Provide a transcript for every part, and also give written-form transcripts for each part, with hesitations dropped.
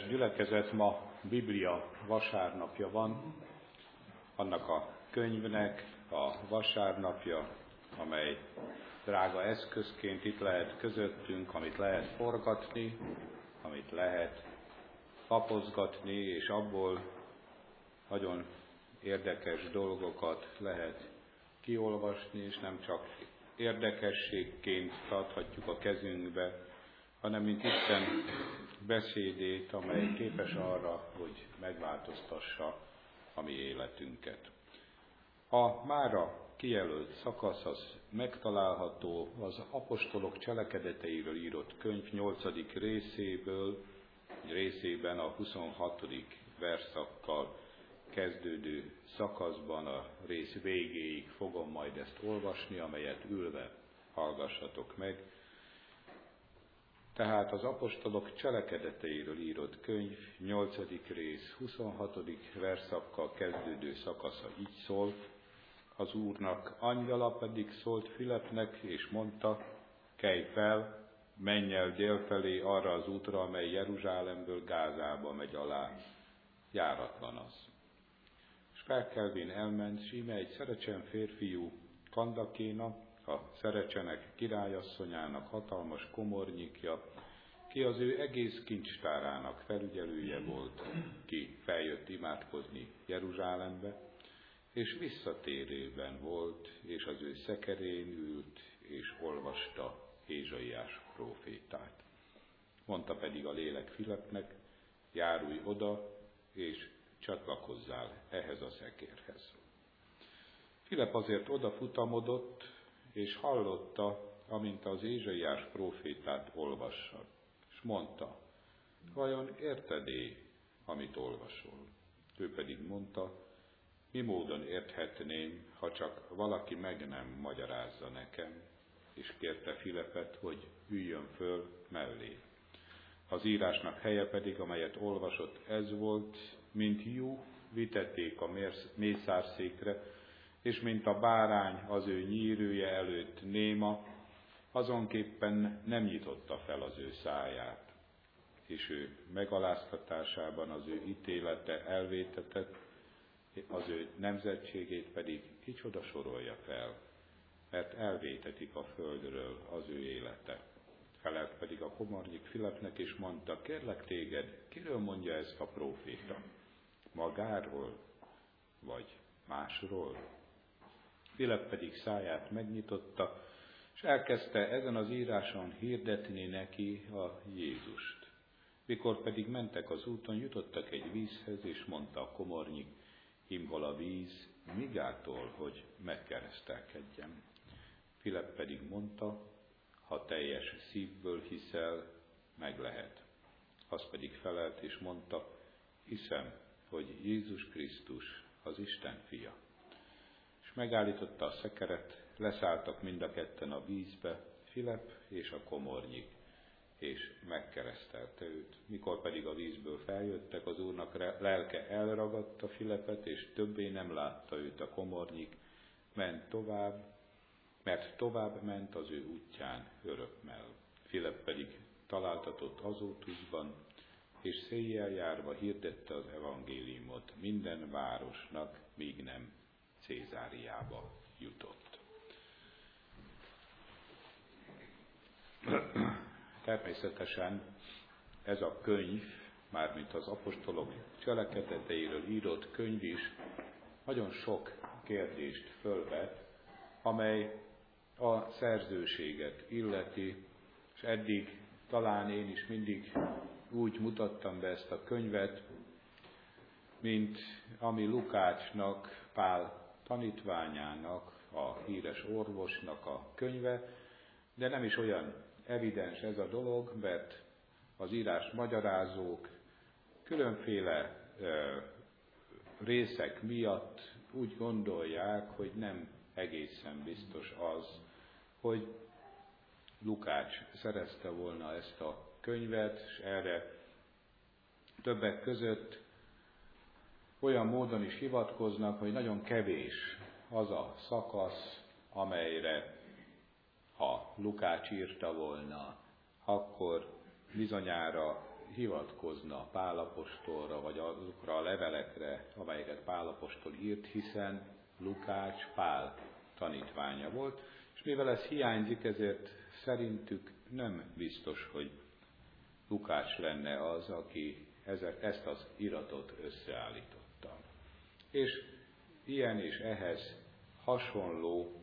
Kedves gyülekezet, ma Biblia vasárnapja van, annak a könyvnek a vasárnapja, amely drága eszközként itt lehet közöttünk, amit lehet forgatni, amit lehet lapozgatni, és abból nagyon érdekes dolgokat lehet kiolvasni, és nem csak érdekességként tarthatjuk a kezünkbe, hanem mint Isten beszédét, amely képes arra, hogy megváltoztassa a mi életünket. A mára kijelölt szakasz az megtalálható az apostolok cselekedeteiről írott könyv 8. részében a 26. verszakkal kezdődő szakaszban a rész végéig fogom majd ezt olvasni, amelyet ülve hallgassatok meg. Tehát az apostolok cselekedeteiről írott könyv 8. rész 26. verszakkal kezdődő szakasza így szól. Az Úrnak angyala pedig szólt Filepnek, és mondta, kelj fel, menj el délfelé arra az útra, amely Jeruzsálemből Gázába megy alá. Járatlan az. És felkelvén elment, s íme egy szerecsen férfiú, Kandakéna, a szerecsenek királyasszonyának hatalmas komornyikja, ki az ő egész kincstárának felügyelője volt, ki feljött imádkozni Jeruzsálembe, és visszatérőben volt, és az ő szekerén ült, és olvasta Ézsaiás prófétát. Mondta pedig a lélek Filepnek, járulj oda, és csatlakozzál ehhez a szekérhez. Filep azért odafutamodott, és hallotta, amint az Ézsaiás prófétát olvassa, és mondta, vajon érted-e, amit olvasol? Ő pedig mondta, mi módon érthetném, ha csak valaki meg nem magyarázza nekem, és kérte Filepet, hogy üljön föl mellé. Az írásnak helye pedig, amelyet olvasott, ez volt, mint jú vitették a mészárszékre, és mint a bárány az ő nyírője előtt néma, azonképpen nem nyitotta fel az ő száját, és ő megaláztatásában az ő ítélete elvétetett, az ő nemzetségét pedig kicsoda sorolja fel, mert elvétetik a földről az ő élete. Felelt pedig a komornyik Filepnek, és mondta, kérlek téged, kiről mondja ezt a próféta? Magáról, vagy másról? Filep pedig száját megnyitotta, és elkezdte ezen az íráson hirdetni neki a Jézust. Mikor pedig mentek az úton, jutottak egy vízhez, és mondta a komornyik, hol a víz, migától, hogy megkeresztelkedjem. Filep pedig mondta, ha teljes szívből hiszel, meg lehet. Az pedig felelt és mondta, hiszem, hogy Jézus Krisztus az Isten fia. És megállította a szekeret, leszálltak mind a ketten a vízbe, Filep és a komornyik, és megkeresztelte őt. Mikor pedig a vízből feljöttek, az Úrnak lelke elragadta Filepet, és többé nem látta őt a komornyik, ment tovább, mert tovább ment az ő útján örömmel. Filep pedig találtatott Azótuszban, és széjjel járva hirdette az evangéliumot minden városnak, míg nem Cézáriába jutott. Természetesen ez a könyv, mármint az apostolok cselekedeteiről írott könyv is nagyon sok kérdést fölvet, amely a szerzőséget illeti, és eddig talán én is mindig úgy mutattam be ezt a könyvet, mint ami Lukácsnak, Pál tanítványának, a híres orvosnak a könyve, de nem is olyan evidens ez a dolog, mert az írás magyarázók különféle részek miatt úgy gondolják, hogy nem egészen biztos az, hogy Lukács szerezte volna ezt a könyvet, és erre többek között olyan módon is hivatkoznak, hogy nagyon kevés az a szakasz, amelyre ha Lukács írta volna, akkor bizonyára hivatkozna Pál apostolra, vagy azokra a levelekre, amelyeket Pál apostol írt, hiszen Lukács Pál tanítványa volt, és mivel ez hiányzik, ezért szerintük nem biztos, hogy Lukács lenne az, aki ezt az iratot összeállította. És ilyen és ehhez hasonló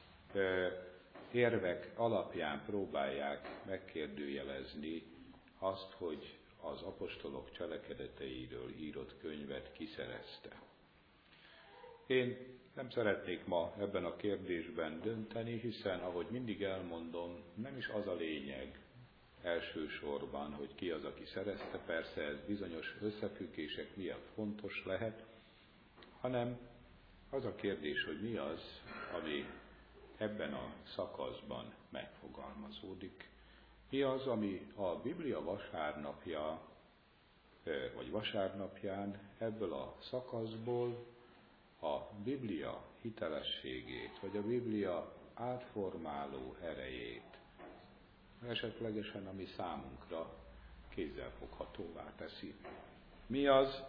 érvek alapján próbálják megkérdőjelezni azt, hogy az apostolok cselekedeteiről írott könyvet kiszerezte. Én nem szeretnék ma ebben a kérdésben dönteni, hiszen, ahogy mindig elmondom, nem is az a lényeg elsősorban, hogy ki az, aki szerezte, persze ez bizonyos összefüggések miatt fontos lehet, hanem az a kérdés, hogy mi az, ami ebben a szakaszban megfogalmazódik. Mi az, ami a Biblia vasárnapja, vagy vasárnapján ebből a szakaszból a Biblia hitelességét, vagy a Biblia átformáló erejét, esetlegesen ami számunkra kézzelfoghatóvá teszi. Mi az,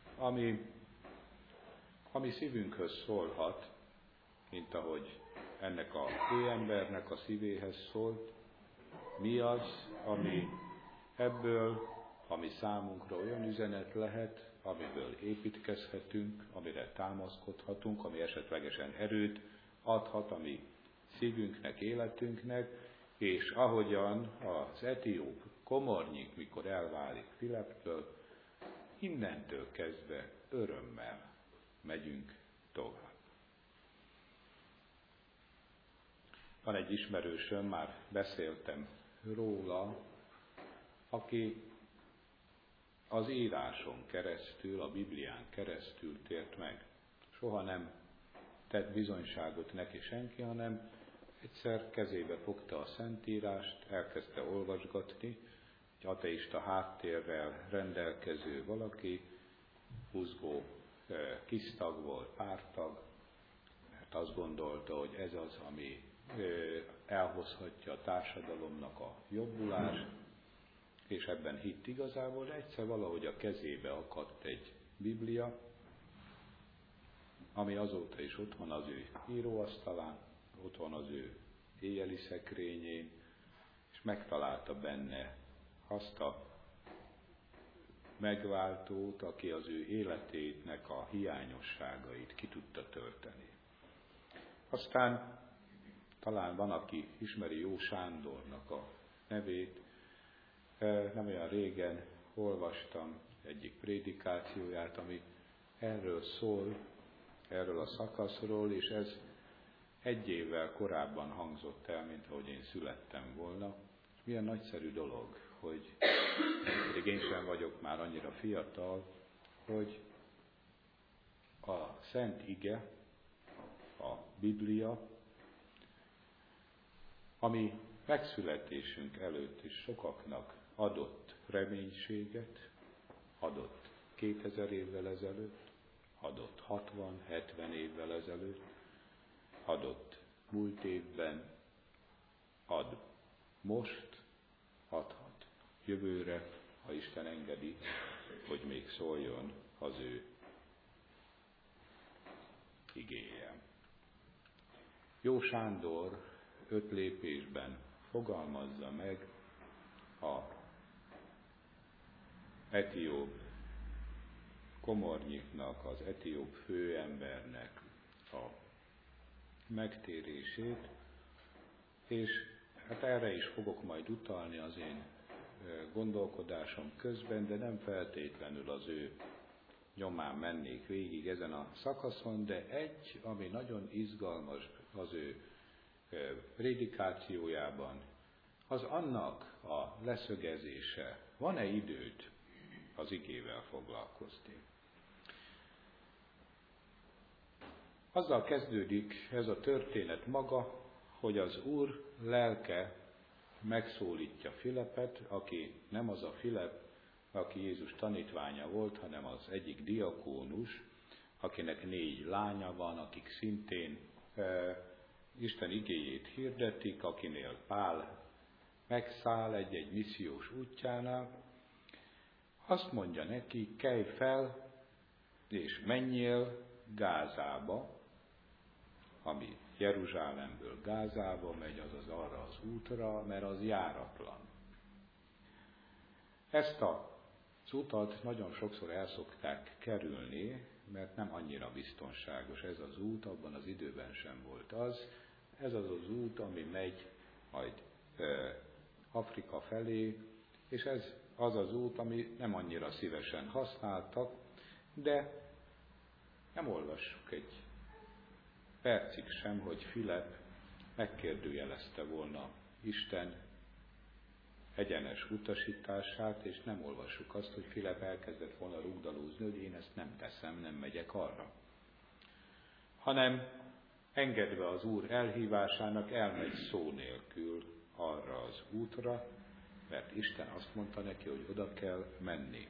ami szívünkhöz szólhat, mint ahogy ennek a főembernek a szívéhez szólt, mi az, ami ebből, ami számunkra olyan üzenet lehet, amiből építkezhetünk, amire támaszkodhatunk, ami esetlegesen erőt adhat a mi szívünknek, életünknek, és ahogyan az etióp komornyik, mikor elválik Filepptől, innentől kezdve örömmel megyünk tovább. Van egy ismerősöm, már beszéltem róla, aki az íráson keresztül, a Biblián keresztül tért meg. Soha nem tett bizonyságot neki senki, hanem egyszer kezébe fogta a Szentírást, elkezdte olvasgatni, egy ateista háttérrel rendelkező valaki, húzgó kisztag volt, pártag, mert azt gondolta, hogy ez az, ami elhozhatja a társadalomnak a jobbulást, és ebben hitt igazából, de egyszer valahogy a kezébe akadt egy Biblia, ami azóta is ott van az ő íróasztalán, ott van az ő éjjeli szekrényén, és megtalálta benne azt a megváltót, aki az ő életének a hiányosságait ki tudta tölteni. Aztán talán van, aki ismeri Jó Sándornak a nevét. Nem olyan régen olvastam egyik prédikációját, ami erről szól, erről a szakaszról, és ez 1 évvel korábban hangzott el, mint ahogy én születtem volna. És milyen nagyszerű dolog, hogy pedig én sem vagyok már annyira fiatal, hogy a Szent Ige, a Biblia, ami megszületésünk előtt is sokaknak adott reménységet, adott 2000 évvel ezelőtt, adott 60-70 évvel ezelőtt, adott múlt évben, ad most, adhat jövőre, ha Isten engedi, hogy még szóljon az ő igéje. Jó Sándor 5 lépésben fogalmazza meg a etióp komornyiknak, az etióp főembernek a megtérését, és hát erre is fogok majd utalni az én gondolkodásom közben, de nem feltétlenül az ő nyomán mennék végig ezen a szakaszon, de egy, ami nagyon izgalmas az ő prédikációjában, az annak a leszögezése, van-e időt az igével foglalkozni. Azzal kezdődik ez a történet maga, hogy az Úr lelke megszólítja Filipet, aki nem az a Filip, aki Jézus tanítványa volt, hanem az egyik diakónus, akinek 4 lánya van, akik szintén Isten igéjét hirdetik, akinél Pál megszáll egy-egy missziós útjánál, azt mondja neki, kelj fel, és menjél Gázába, ami Jeruzsálemből Gázába megy, azaz arra az útra, mert az járatlan. Ezt az utat nagyon sokszor el szokták kerülni, mert nem annyira biztonságos ez az út, abban az időben sem volt az. Ez az az út, ami megy majd Afrika felé, és ez az az út, ami nem annyira szívesen használtak, de nem olvassuk egy percig sem, hogy Filip megkérdőjelezte volna Isten egyenes utasítását, és nem olvassuk azt, hogy Filip elkezdett volna rugdalózni, hogy én ezt nem teszem, nem megyek arra. Hanem engedve az Úr elhívásának elmegy szó nélkül arra az útra, mert Isten azt mondta neki, hogy oda kell menni.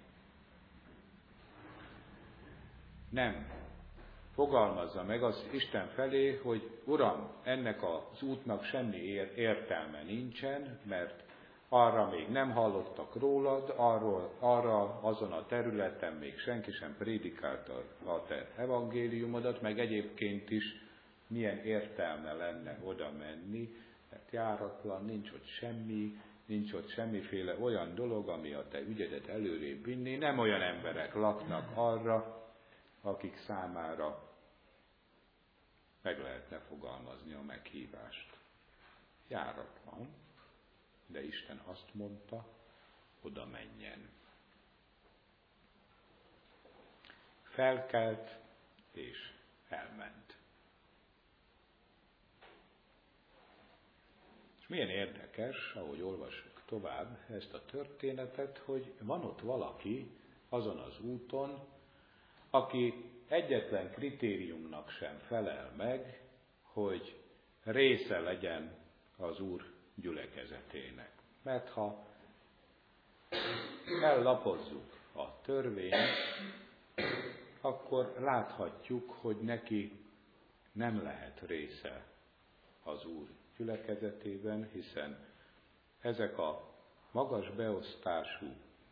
Nem fogalmazza meg az Isten felé, hogy Uram, ennek az útnak semmi értelme nincsen, mert arra még nem hallottak rólad, arra azon a területen még senki sem prédikálta a te evangéliumodat, meg egyébként is milyen értelme lenne oda menni, mert járatlan, nincs ott semmiféle olyan dolog, ami a te ügyedet előrébb vinni, nem olyan emberek laknak arra, akik számára meg lehetne fogalmazni a meghívást. Járatlan, de Isten azt mondta, oda menjen. Felkelt és elment. És milyen érdekes, ahogy olvassuk tovább ezt a történetet, hogy van ott valaki azon az úton, aki egyetlen kritériumnak sem felel meg, hogy része legyen az Úr gyülekezetének. Mert ha ellapozzuk a törvényt, akkor láthatjuk, hogy neki nem lehet része az Úr gyülekezetében, hiszen ezek a magas beosztású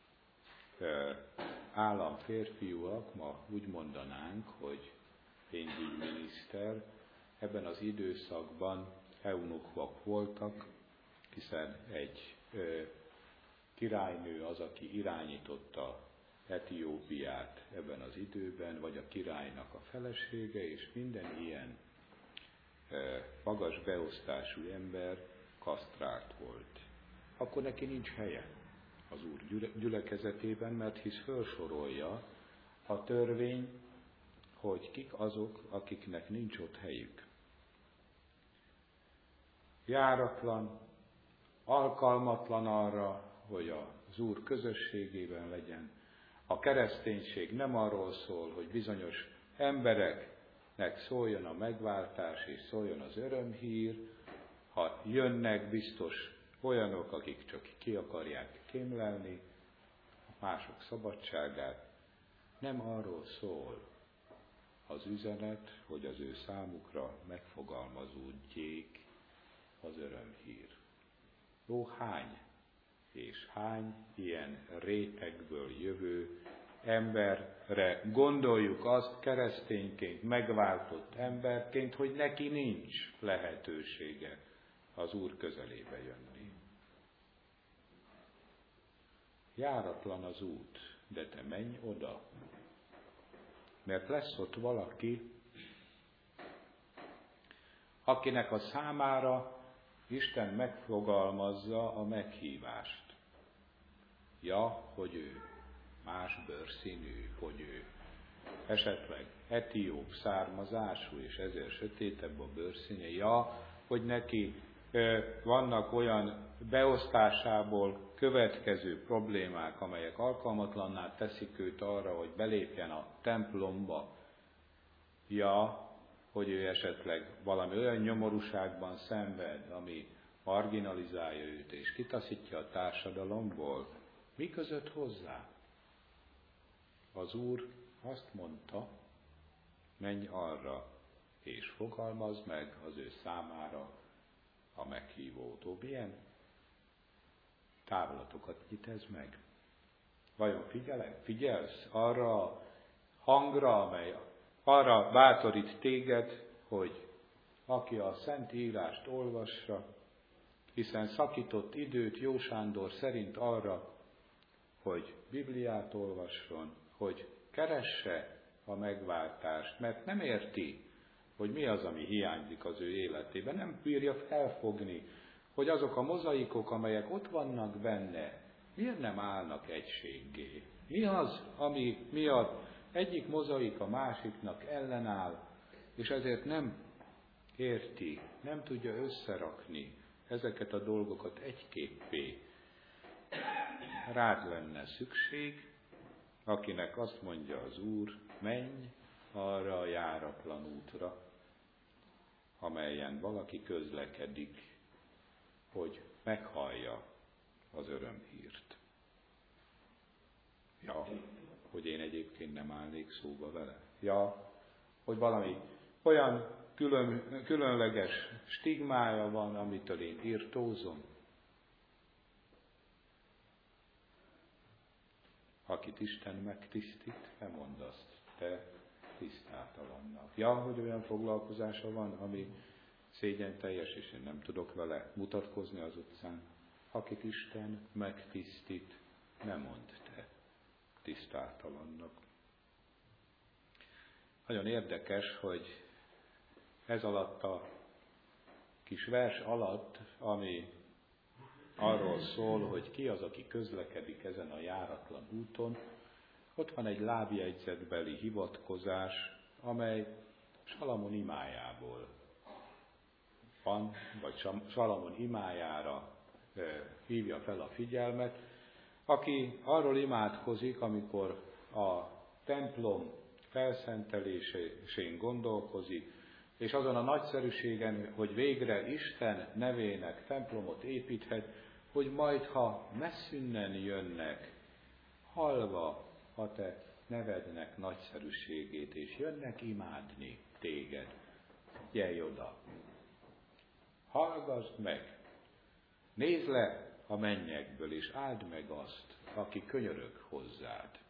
államférfiúak, ma úgy mondanánk, hogy pénzügyminiszter, ebben az időszakban eunuchok voltak, hiszen egy királynő az, aki irányította Etiópiát ebben az időben, vagy a királynak a felesége, és minden ilyen magas beosztású ember kasztrált volt. Akkor neki nincs helye az Úr gyülekezetében, mert hisz felsorolja a törvény, hogy kik azok, akiknek nincs ott helyük. Járatlan, alkalmatlan arra, hogy az Úr közösségében legyen. A kereszténység nem arról szól, hogy bizonyos embereknek szóljon a megváltás és szóljon az örömhír, ha jönnek biztos olyanok, akik csak ki akarják kémlelni mások szabadságát, nem arról szól az üzenet, hogy az ő számukra megfogalmazódjék az örömhír. Ó, hány és hány ilyen rétegből jövő emberre gondoljuk azt keresztényként, megváltott emberként, hogy neki nincs lehetősége az Úr közelébe jönni. Járatlan az út, de te menj oda, mert lesz ott valaki, akinek a számára Isten megfogalmazza a meghívást. Ja, hogy ő más bőrszínű, hogy ő esetleg etióp származású, és ezért sötétebb a bőrszíne. Ja, hogy neki vannak olyan beosztásából következő problémák, amelyek alkalmatlanná teszik őt arra, hogy belépjen a templomba. Ja, hogy ő esetleg valami olyan nyomorúságban szenved, ami marginalizálja őt és kitaszítja a társadalomból. Mi között hozzá? Az Úr azt mondta, menj arra, és fogalmazd meg az ő számára a meghívótól. Milyen távlatokat nyit ez meg? Vajon figyelsz arra a hangra, amely arra bátorít téged, hogy aki a Szent Írást olvassa, hiszen szakított időt Jó Sándor szerint arra, hogy Bibliát olvasson, hogy keresse a megváltást, mert nem érti, hogy mi az, ami hiányzik az ő életében. Nem bírja felfogni, hogy azok a mozaikok, amelyek ott vannak benne, miért nem állnak egységgé? Mi az, ami miatt egyik mozaik a másiknak ellenáll, és ezért nem érti, nem tudja összerakni ezeket a dolgokat egyképpé. Rád lenne szükség, akinek azt mondja az Úr, menj arra a járatlan útra, amelyen valaki közlekedik, hogy meghallja az örömhírt. Ja, hogy én egyébként nem állnék szóba vele. Ja, hogy valami olyan különleges stigmája van, amitől én irtózom. Akit Isten megtisztít, nem mondd azt, te tisztátalannak. Ja, hogy olyan foglalkozása van, ami szégyenteljes, és én nem tudok vele mutatkozni az utcán. Akit Isten megtisztít, nem mondd te tisztátalannak. Nagyon érdekes, hogy ez alatt a kis vers alatt, ami arról szól, hogy ki az, aki közlekedik ezen a járatlan úton, ott van egy lábjegyzetbeli hivatkozás, amely Salamon imájából van, vagy Salamon imájára hívja fel a figyelmet, aki arról imádkozik, amikor a templom felszentelésén gondolkozik, és azon a nagyszerűségen, hogy végre Isten nevének templomot építhet, hogy majd, ha messzünnen jönnek, hallva a te nevednek nagyszerűségét, és jönnek imádni téged, gyere oda. Hallgassd meg, nézd le a mennyekből, és áld meg azt, aki könyörög hozzád.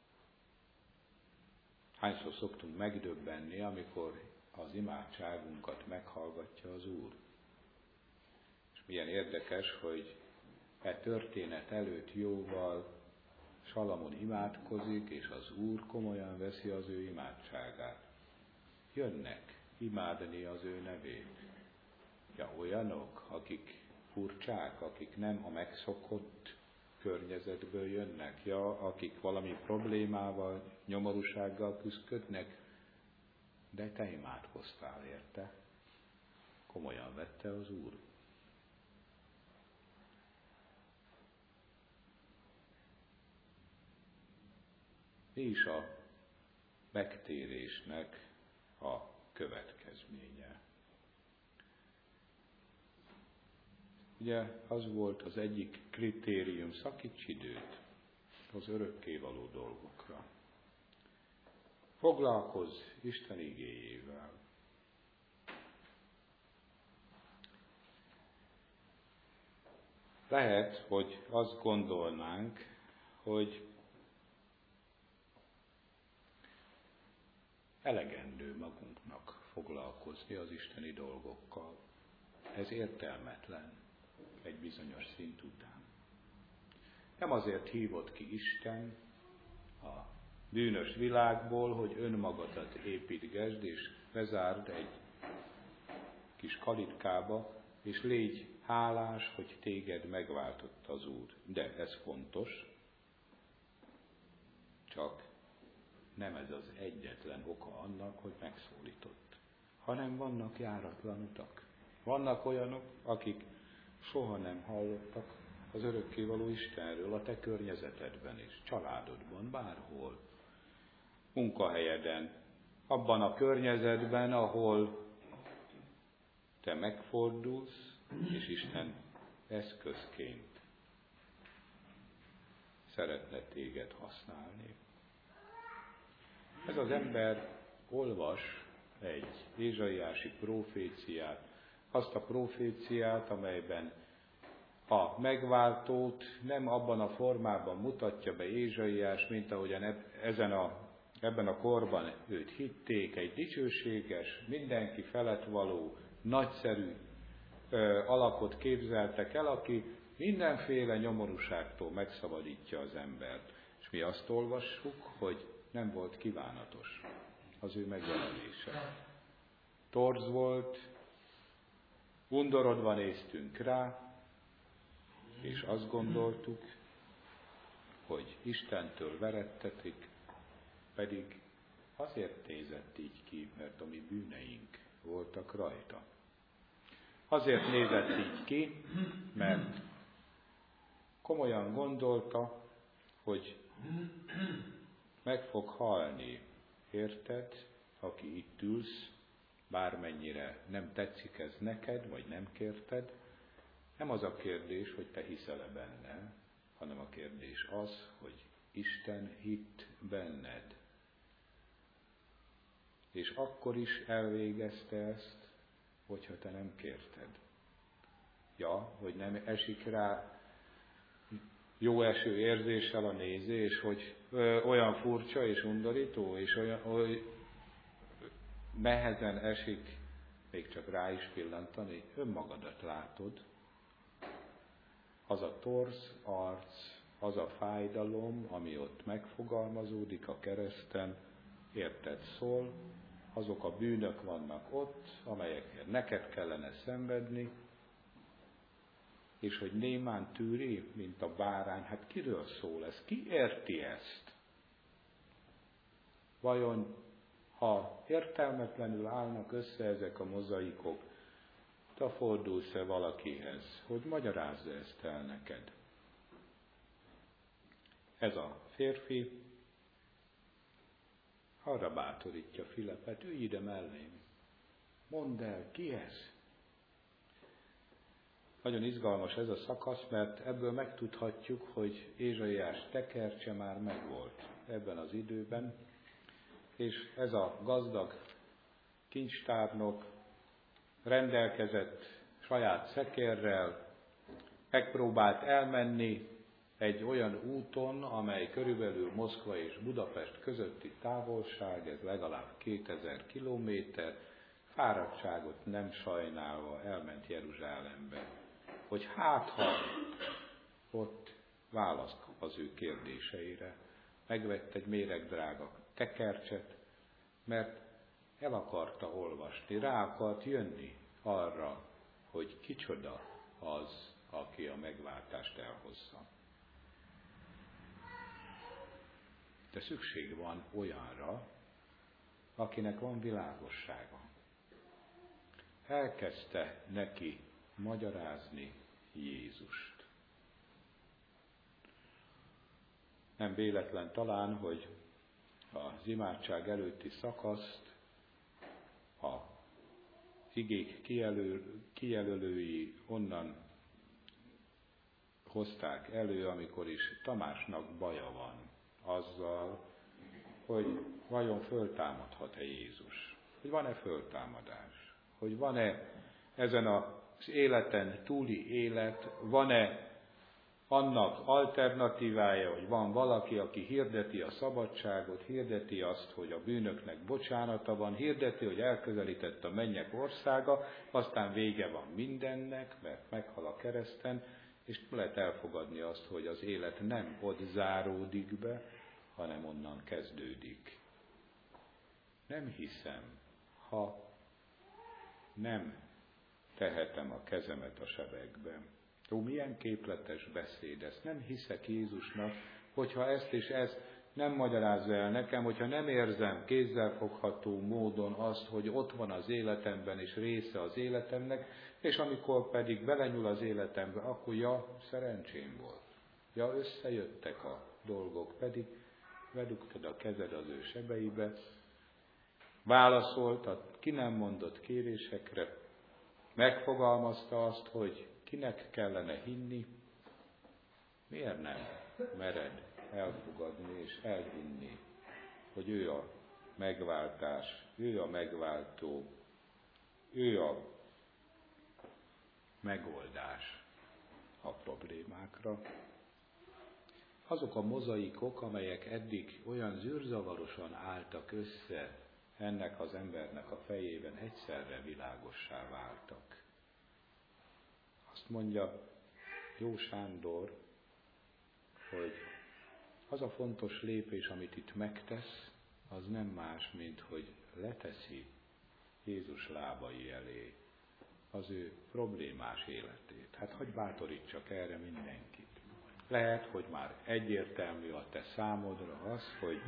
Hányszor szoktunk megdöbbenni, amikor az imádságunkat meghallgatja az Úr. És milyen érdekes, hogy történet előtt jóval Salamon imádkozik, és az Úr komolyan veszi az ő imádságát. Jönnek imádni az ő nevét. Ja, olyanok, akik furcsák, akik nem a megszokott környezetből jönnek, ja, akik valami problémával, nyomorúsággal küzdködnek, de te imádkoztál érte. Komolyan vette az Úr. Mi is a megtérésnek a következménye? Ugye az volt az egyik kritérium, szakíts időt az örökkévaló dolgokra. Foglalkozz Isten igéjével. Lehet, hogy azt gondolnánk, hogy elegendő magunknak foglalkozni az isteni dolgokkal. Ez értelmetlen egy bizonyos szint után. Nem azért hívott ki Isten a bűnös világból, hogy önmagadat építgesd, és bezárd egy kis kalitkába, és légy hálás, hogy téged megváltott az Úr. De ez fontos, csak nem ez az egyetlen oka annak, hogy megszólított, hanem vannak járatlan utak. Vannak olyanok, akik soha nem hallottak az örökkévaló Istenről a te környezetedben és családodban, bárhol, munkahelyeden, abban a környezetben, ahol te megfordulsz, és Isten eszközként szeretne téged használni. Ez az ember olvas egy ézsaiási proféciát, azt a proféciát, amelyben a megváltót nem abban a formában mutatja be Ézsaiás, mint ahogyan ebben a korban őt hitték, egy dicsőséges, mindenki felett való, nagyszerű alakot képzeltek el, aki mindenféle nyomorúságtól megszabadítja az embert. És mi azt olvassuk, hogy nem volt kívánatos az ő megjelenése. Torz volt, undorodva néztünk rá, és azt gondoltuk, hogy Istentől verettetik, pedig azért nézett így ki, mert a mi bűneink voltak rajta. Azért nézett így ki, mert komolyan gondolta, hogy meg fog halni. Érted, aki itt ülsz, bármennyire nem tetszik ez neked, vagy nem kérted, nem az a kérdés, hogy te hiszel-e benne, hanem a kérdés az, hogy Isten hitt benned. És akkor is elvégezte ezt, hogyha te nem kérted. Ja, hogy nem esik rá jó eső érzéssel a nézés, hogy olyan furcsa és undorító, és olyan, hogy nehezen esik még csak rá is pillantani, önmagadat látod. Az a torz arc, az a fájdalom, ami ott megfogalmazódik a kereszten, érted szól, azok a bűnök vannak ott, amelyekért neked kellene szenvedni, és hogy némán tűri, mint a bárány, hát kiről szól ez? Ki érti ezt? Vajon, ha értelmetlenül állnak össze ezek a mozaikok, te fordulsz-e valakihez, hogy magyarázza ezt el neked? Ez a férfi arra bátorítja Filipet, ülj ide mellém, mondd el, ki ez? Nagyon izgalmas ez a szakasz, mert ebből megtudhatjuk, hogy Ézsaiás tekercse már megvolt ebben az időben, és ez a gazdag kincstárnok rendelkezett saját szekérrel, megpróbált elmenni egy olyan úton, amely körülbelül Moszkva és Budapest közötti távolság, ez legalább 2000 kilométer, fáradtságot nem sajnálva elment Jeruzsálembe, hogy hát ha ott választ kap az ő kérdéseire. Megvett egy méregdrága tekercset, mert el akarta olvasni, rá akart jönni arra, hogy kicsoda az, aki a megváltást elhozza. De szükség van olyanra, akinek van világossága. Elkezdte neki magyarázni Jézust. Nem véletlen talán, hogy az imádság előtti szakaszt a igék kijelölői onnan hozták elő, amikor is Tamásnak baja van azzal, hogy vajon föltámadhat-e Jézus, hogy van-e föltámadás, hogy van-e ezen az életen túli élet, van-e annak alternatívája, hogy van valaki, aki hirdeti a szabadságot, hirdeti azt, hogy a bűnöknek bocsánata van, hirdeti, hogy elközelített a mennyek országa, aztán vége van mindennek, mert meghal a kereszten, és lehet elfogadni azt, hogy az élet nem ott záródik be, hanem onnan kezdődik. Nem hiszem, ha nem tehetem a kezemet a sebekbe. Ó, milyen képletes beszéd ez. Nem hiszek Jézusnak, hogyha ezt és ezt nem magyarázza el nekem, hogyha nem érzem kézzelfogható módon azt, hogy ott van az életemben és része az életemnek, és amikor pedig belenyúl az életembe, akkor szerencsém volt. Összejöttek a dolgok, pedig bedugtad a kezed az ő sebeibe, válaszoltad ki nem mondott kérésekre, megfogalmazta azt, hogy kinek kellene hinni, miért nem mered elfogadni és elhinni, hogy ő a megváltás, ő a megváltó, ő a megoldás. a problémákra. Azok a mozaikok, amelyek eddig olyan zűrzavarosan álltak össze ennek az embernek a fejében, egyszerre világossá váltak. Azt mondja Jó Sándor, hogy az a fontos lépés, amit itt megtesz, az nem más, mint hogy leteszi Jézus lábai elé az ő problémás életét. Hát hogy bátorítsak erre mindenkit? Lehet, hogy már egyértelmű a te számodra az, hogy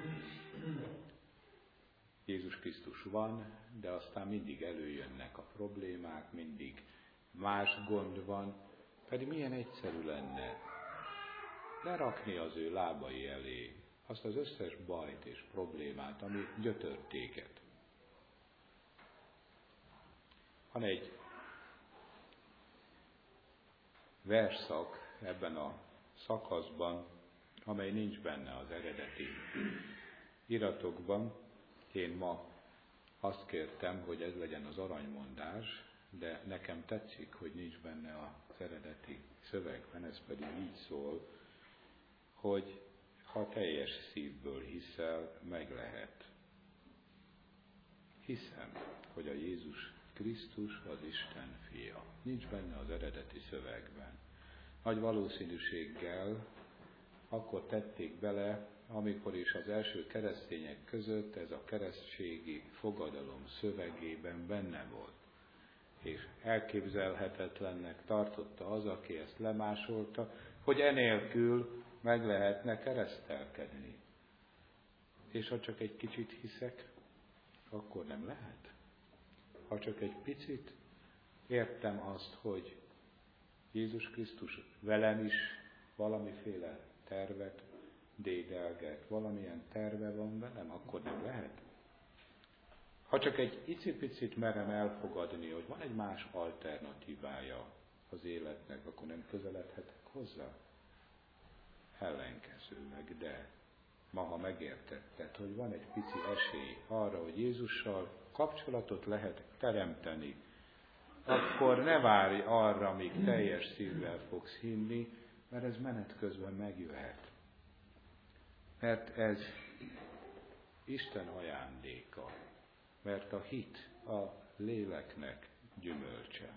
Jézus Krisztus van, de aztán mindig előjönnek a problémák, mindig más gond van, pedig milyen egyszerű lenne lerakni az ő lábai elé azt az összes bajt és problémát, ami gyötört téged. Van egy versszak ebben a szakaszban, amely nincs benne az eredeti iratokban. Én ma azt kértem, hogy ez legyen az aranymondás, de nekem tetszik, hogy nincs benne az eredeti szövegben, ez pedig így szól, hogy ha teljes szívből hiszel, meg lehet. Hiszem, hogy a Jézus Krisztus az Isten fia. Nincs benne az eredeti szövegben. Nagy valószínűséggel akkor tették bele, amikor is az első keresztények között ez a keresztségi fogadalom szövegében benne volt. És elképzelhetetlennek tartotta az, aki ezt lemásolta, hogy enélkül meg lehetne keresztelkedni. És ha csak egy kicsit hiszek, akkor nem lehet. Ha csak egy picit értem azt, hogy Jézus Krisztus velem is valamiféle tervet dédelget, valamilyen terve van velem, akkor nem lehet. Ha csak egy icipicit merem elfogadni, hogy van egy más alternatívája az életnek, akkor nem közeledhetek hozzá. Ellenkezőleg, de ma, ha megértetted, hogy van egy pici esély arra, hogy Jézussal kapcsolatot lehet teremteni, akkor ne várj arra, míg teljes szívvel fogsz hinni, mert ez menet közben megjöhet. Mert ez Isten ajándéka, mert a hit a léleknek gyümölcse.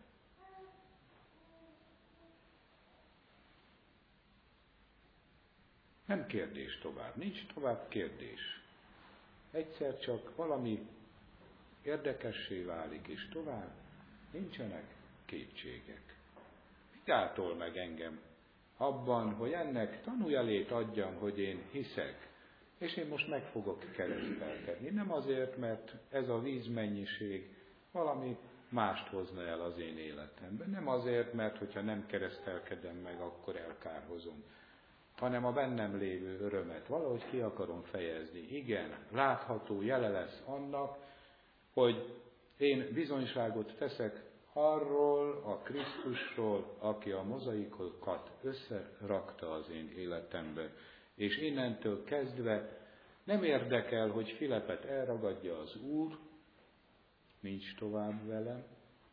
Nem kérdés tovább, nincs tovább kérdés. Egyszer csak valami érdekessé válik, és tovább nincsenek kétségek. Mi gátol meg engem abban, hogy ennek tanújelét adjam, hogy én hiszek, és én most meg fogok keresztelkedni. Nem azért, mert ez a vízmennyiség valami mást hozna el az én életemben. Nem azért, mert hogyha nem keresztelkedem meg, akkor elkárhozom, hanem a bennem lévő örömet valahogy ki akarom fejezni. Igen, látható jele lesz annak, hogy én bizonyságot teszek arról a Krisztusról, aki a mozaikokat összerakta az én életembe, és innentől kezdve nem érdekel, hogy Filepet elragadja az Úr, nincs tovább velem,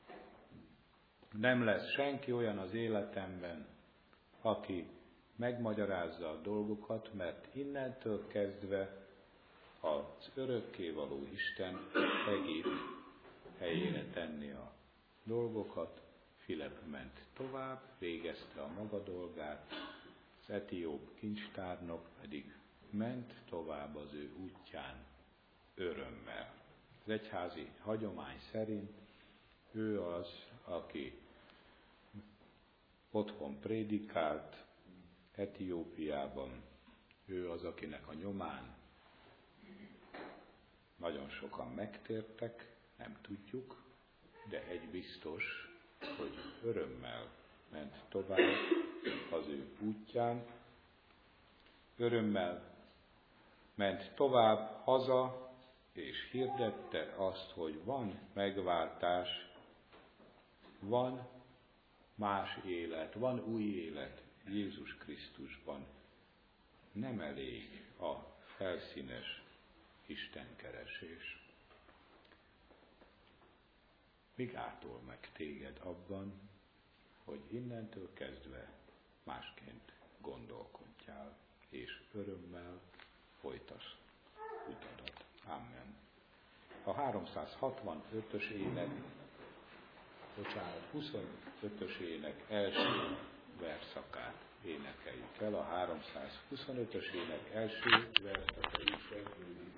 nem lesz senki olyan az életemben, aki megmagyarázza a dolgokat, mert innentől kezdve az örökkévaló Isten segít helyére tenni a dolgokat. Filip ment tovább, végezte a maga dolgát, az etióp kincstárnok pedig ment tovább az ő útján örömmel. Az egyházi hagyomány szerint ő az, aki otthon prédikált Etiópiában, ő az, akinek a nyomán nagyon sokan megtértek, nem tudjuk, de egy biztos, hogy örömmel ment tovább az ő útján, örömmel ment tovább haza, és hirdette azt, hogy van megváltás, van más élet, van új élet Jézus Krisztusban. Nem elég a felszínes istenkeresés. Mi gátol meg téged abban, hogy innentől kezdve másként gondolkodjál, és örömmel folytasd utadat. Amen. A 365-ös ének, 25-ös ének első verszakát énekeljük el. A 325-ös ének első verszakát